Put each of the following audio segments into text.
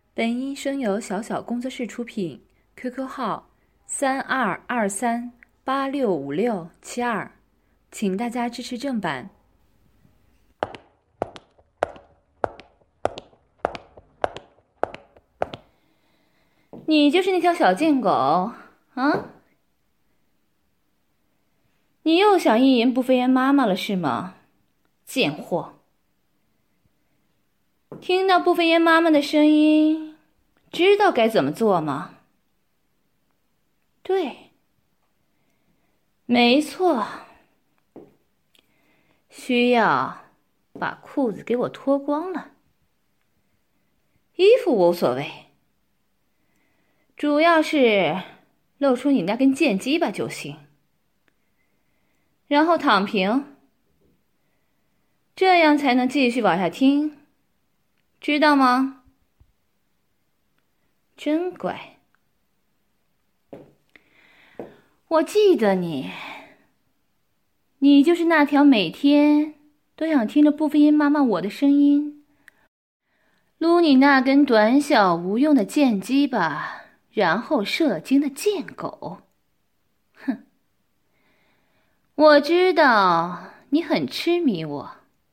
本音声由小小工作室出品 ，QQ 号3223865672，请大家支持正版。 你就是那条小贱狗啊！你又想意淫不飞燕妈妈了是吗？贱货！听到不飞燕妈妈的声音，知道该怎么做吗？对，没错，需要把裤子给我脱光了。衣服无所谓，主要是露出你那根贱鸡巴就行。然后躺平，这样才能继续往下听，知道吗？真乖。我记得你就是那条每天都想听着不飞音妈妈我的声音，撸你那根短小无用的贱鸡巴，然后射精的贱狗。哼，我知道你很痴迷我，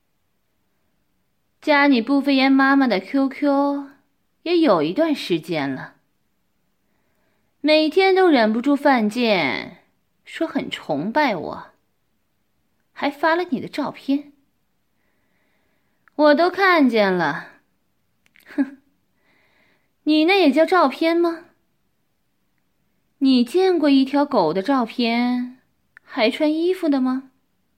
加你不飞燕妈妈的 QQ 也有一段时间了，每天都忍不住犯贱，说很崇拜我，还发了你的照片，我都看见了。哼，你那也叫照片吗？你见过一条狗的照片还穿衣服的吗？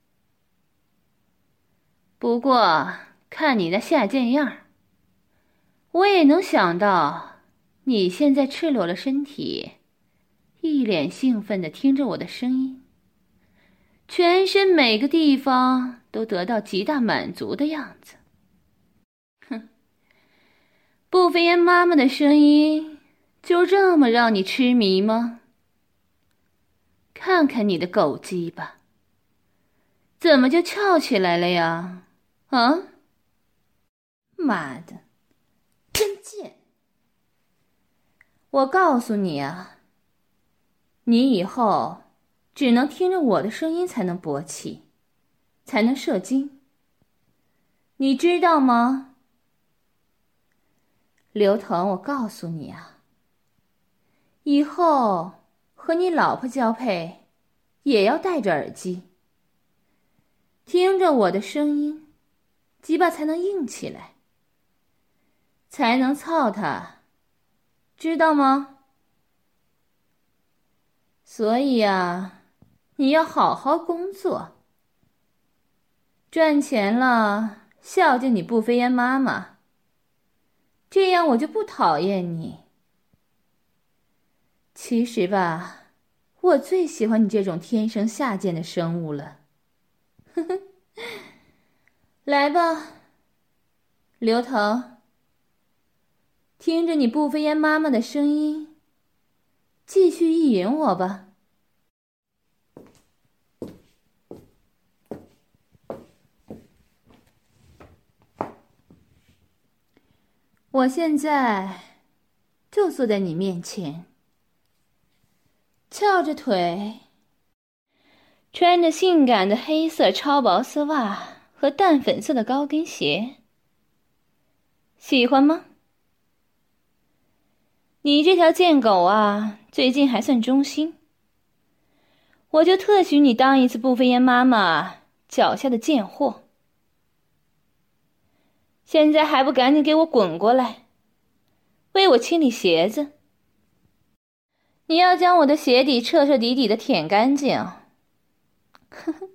不过看你那下贱样，我也能想到你现在赤裸了身体，一脸兴奋地听着我的声音，全身每个地方都得到极大满足的样子。哼，不飞燕妈妈的声音就这么让你痴迷吗？看看你的狗鸡吧，怎么就翘起来了呀？啊！妈的，真贱！我告诉你啊，你以后只能听着我的声音才能勃起，才能射精，你知道吗？刘腾，我告诉你啊，以后和你老婆交配也要戴着耳机，听着我的声音，鸡巴才能硬起来，才能操它，知道吗？所以啊，你要好好工作，赚钱了孝敬你不飞燕妈妈，这样我就不讨厌你。其实吧，我最喜欢你这种天生下贱的生物了。呵呵，来吧，刘腾，听着你不飞燕妈妈的声音，继续意淫我吧。我现在就坐在你面前，翘着腿，穿着性感的黑色超薄丝袜和淡粉色的高跟鞋，喜欢吗？你这条贱狗啊，最近还算忠心，我就特许你当一次不飞燕妈妈脚下的贱货。现在还不赶紧给我滚过来，为我清理鞋子。你要将我的鞋底彻彻底底的舔干净。呵呵，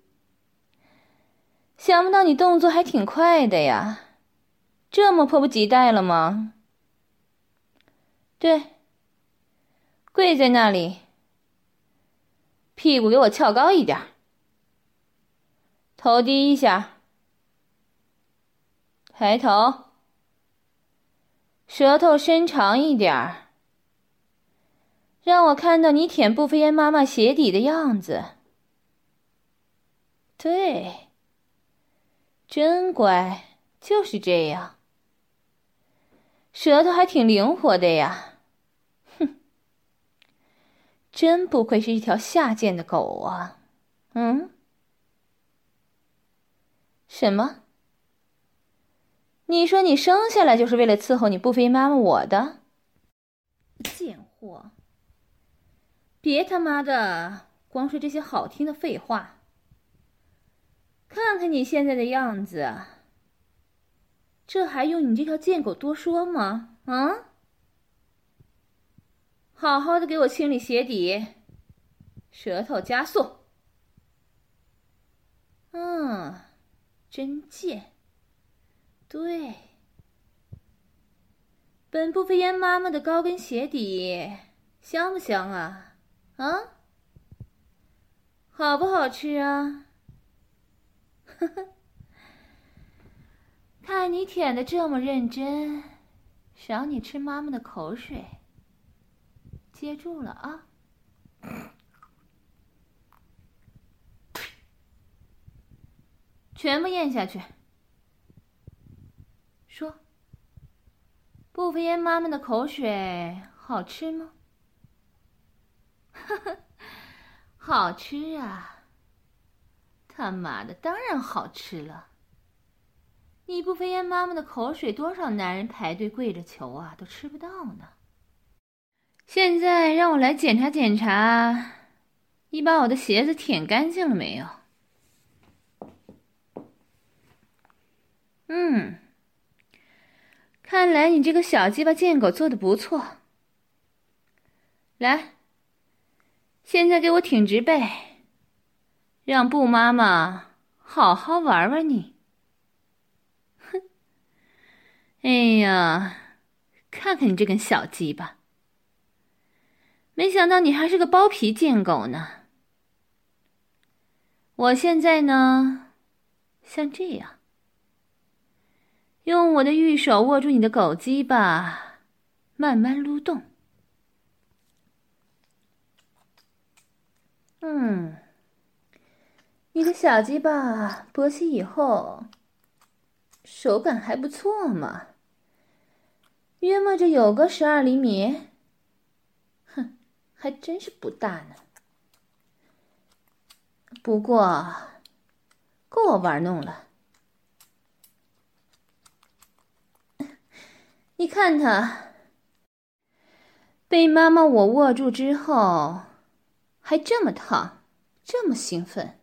想不到你动作还挺快的呀，这么迫不及待了吗？对，跪在那里，屁股给我翘高一点，头低一下，抬头，舌头伸长一点，让我看到你舔不飞燕妈妈鞋底的样子。对，真乖，就是这样。 舌头还挺灵活的呀。哼，真不愧是一条下贱的狗啊。什么？你说你生下来就是为了伺候你不飞妈妈我的？贱货！别他妈的光说这些好听的废话。看看你现在的样子，这还用你这条贱狗多说吗？好好的给我清理鞋底，舌头加速。真贱。对，本不飞燕妈妈的高跟鞋底香不香啊？好不好吃啊？呵呵，看你舔得这么认真，赏你吃妈妈的口水。接住了啊！全部咽下去。说，不飞燕妈妈的口水好吃吗？呵呵，好吃啊！他妈的，当然好吃了。你不飞燕妈妈的口水，多少男人排队跪着求啊，都吃不到呢。现在让我来检查检查，你把我的鞋子舔干净了没有？看来你这个小鸡巴贱狗做得不错。来，现在给我挺直背，让布妈妈好好玩玩你。哼！哎呀，看看你这根小鸡巴，没想到你还是个包皮贱狗呢。我现在呢，像这样，用我的玉手握住你的狗鸡巴，慢慢撸动。你的小鸡巴勃起以后，手感还不错嘛，约摸着有个12厘米。哼，还真是不大呢。不过，够我玩弄了。你看他，被妈妈我握住之后，还这么烫，这么兴奋。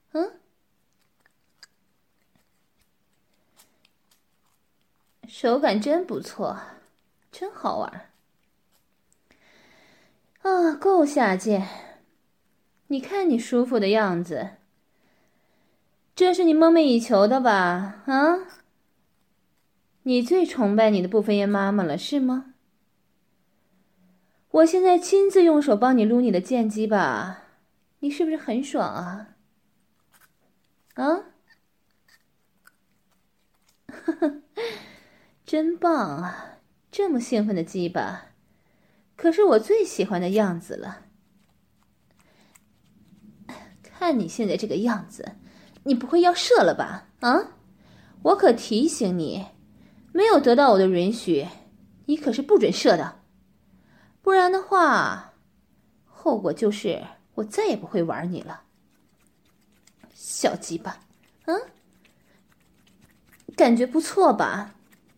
手感真不错，真好玩。够下贱。你看你舒服的样子，这是你梦寐以求的吧？你最崇拜你的不飞燕妈妈了，是吗？我现在亲自用手帮你撸你的贱鸡巴，你是不是很爽啊？呵呵，真棒啊！这么兴奋的鸡巴，可是我最喜欢的样子了。看你现在这个样子，你不会要射了吧？我可提醒你，没有得到我的允许，你可是不准射的。不然的话，后果就是我再也不会玩你了。小鸡巴，感觉不错吧？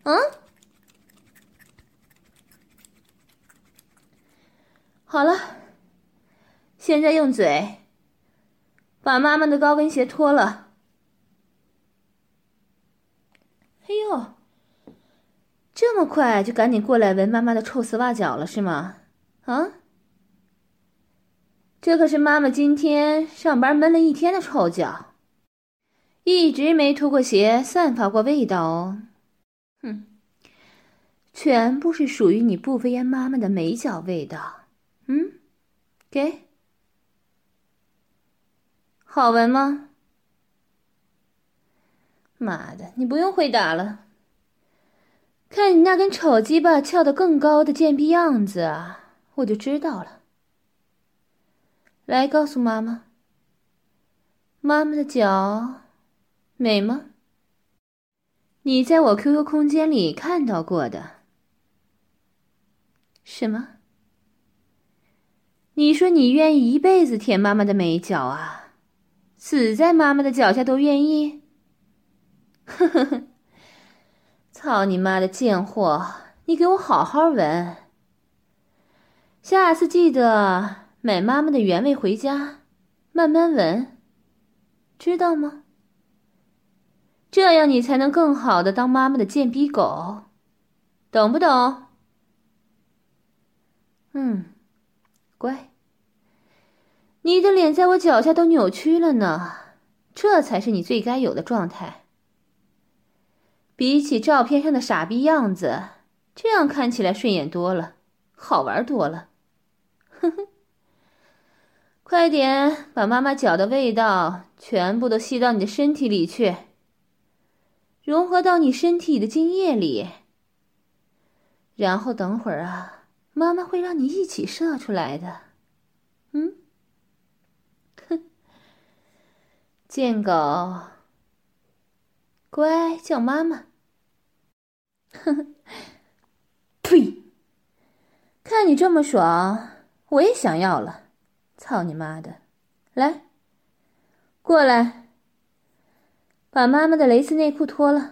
好了，现在用嘴把妈妈的高跟鞋脱了。哎呦，这么快就赶紧过来闻妈妈的臭丝袜脚了是吗？这可是妈妈今天上班闷了一天的臭脚，一直没脱过鞋，散发过味道哦。全部是属于你不飞燕妈妈的美脚味道。给，好闻吗？妈的，你不用回答了。看你那根丑鸡巴翘得更高的贱逼样子啊，我就知道了。来，告诉妈妈，妈妈的脚美吗？你在我 QQ 空间里看到过的。 什么？你说你愿意一辈子舔妈妈的美脚啊？死在妈妈的脚下都愿意？呵呵呵，操你妈的贱货，你给我好好闻。下次记得买妈妈的原味回家，慢慢闻，知道吗？这样你才能更好的当妈妈的贱逼狗，懂不懂？乖。你的脸在我脚下都扭曲了呢，这才是你最该有的状态。比起照片上的傻逼样子，这样看起来顺眼多了，好玩多了。呵呵，快点把妈妈脚的味道全部都吸到你的身体里去，融合到你身体的精液里。然后等会儿啊，妈妈会让你一起射出来的。哼，贱狗，乖，叫妈妈。呵呵，呸！看你这么爽，我也想要了。操你妈的！来，过来，把妈妈的蕾丝内裤脱了。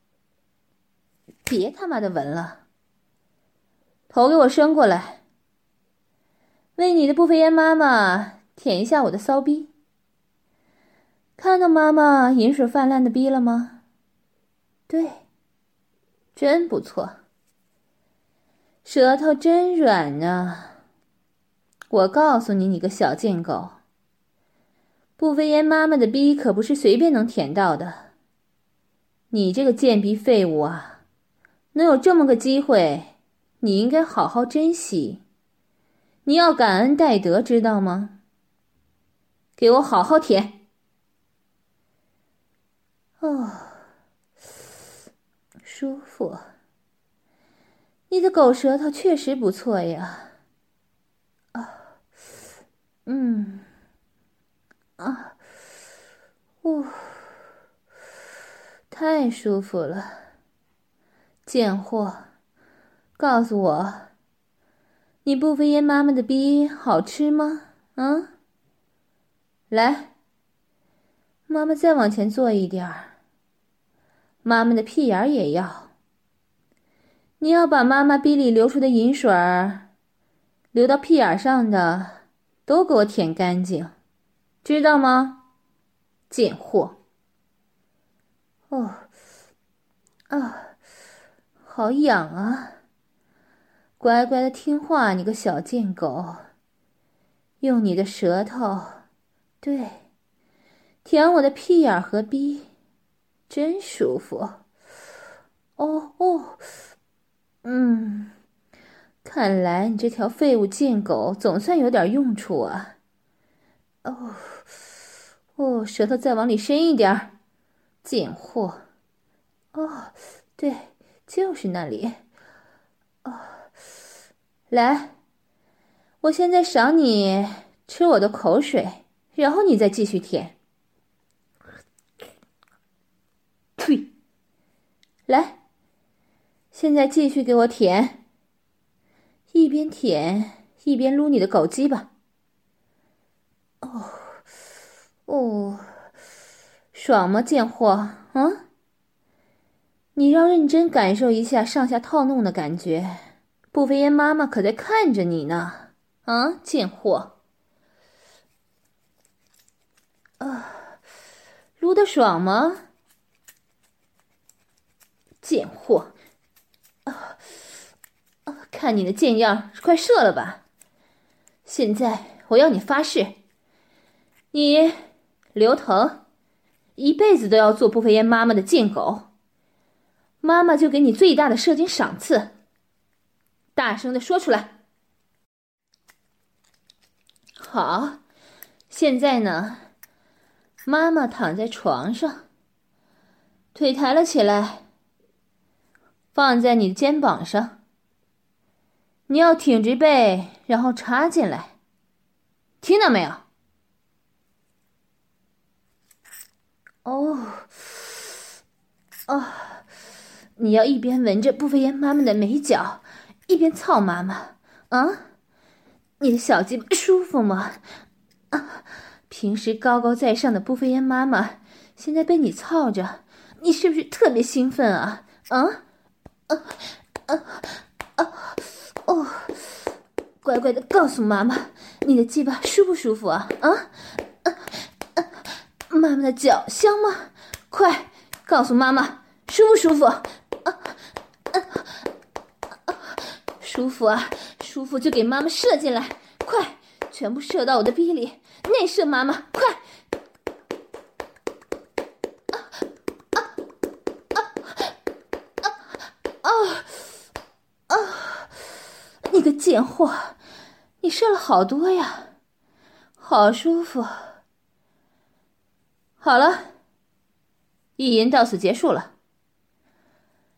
别他妈的闻了，头给我伸过来，为你的不肥烟妈妈舔一下我的骚逼。看到妈妈饮水泛滥的逼了吗？对，真不错，舌头真软呢。我告诉你，你个小贱狗，不肥烟妈妈的逼可不是随便能舔到的。你这个贱逼废物啊，能有这么个机会，你应该好好珍惜。你要感恩戴德，知道吗？给我好好舔。哦，舒服。你的狗舌头确实不错呀。太舒服了。贱货，告诉我，你不肥烟妈妈的逼好吃吗？啊？来，妈妈再往前坐一点儿。妈妈的屁眼儿也要。你要把妈妈逼里流出的饮水儿，流到屁眼上的，都给我舔干净，知道吗？贱货。好痒啊！乖乖的听话，你个小贱狗。用你的舌头，对，舔我的屁眼和逼，真舒服。看来你这条废物贱狗总算有点用处啊。舌头再往里伸一点，贱货。对，就是那里。来，我现在赏你吃我的口水，然后你再继续舔。呸！来，现在继续给我舔，一边舔一边撸你的狗鸡巴。爽吗，贱货？啊？你要认真感受一下上下套弄的感觉，不肥烟妈妈可在看着你呢。啊，贱货！撸得爽吗？贱货！看你的贱样，快射了吧！现在我要你发誓，你刘腾一辈子都要做不肥烟妈妈的贱狗，妈妈就给你最大的射精赏赐。大声的说出来。好，现在呢，妈妈躺在床上，腿抬了起来，放在你的肩膀上。你要挺直背，然后插进来，听到没有？你要一边闻着不肥烟妈妈的美脚，一边操妈妈， 啊，你的小鸡巴舒服吗？啊，平时高高在上的不飞燕妈妈，现在被你操着，你是不是特别兴奋啊？哦，乖乖的告诉妈妈，你的鸡巴舒不舒服啊？妈妈的脚香吗？快告诉妈妈，舒不舒服？舒服啊，舒服就给妈妈射进来，快，全部射到我的逼里，内射妈妈，快！你个贱货，你射了好多呀，好舒服。好了，意淫到此结束了。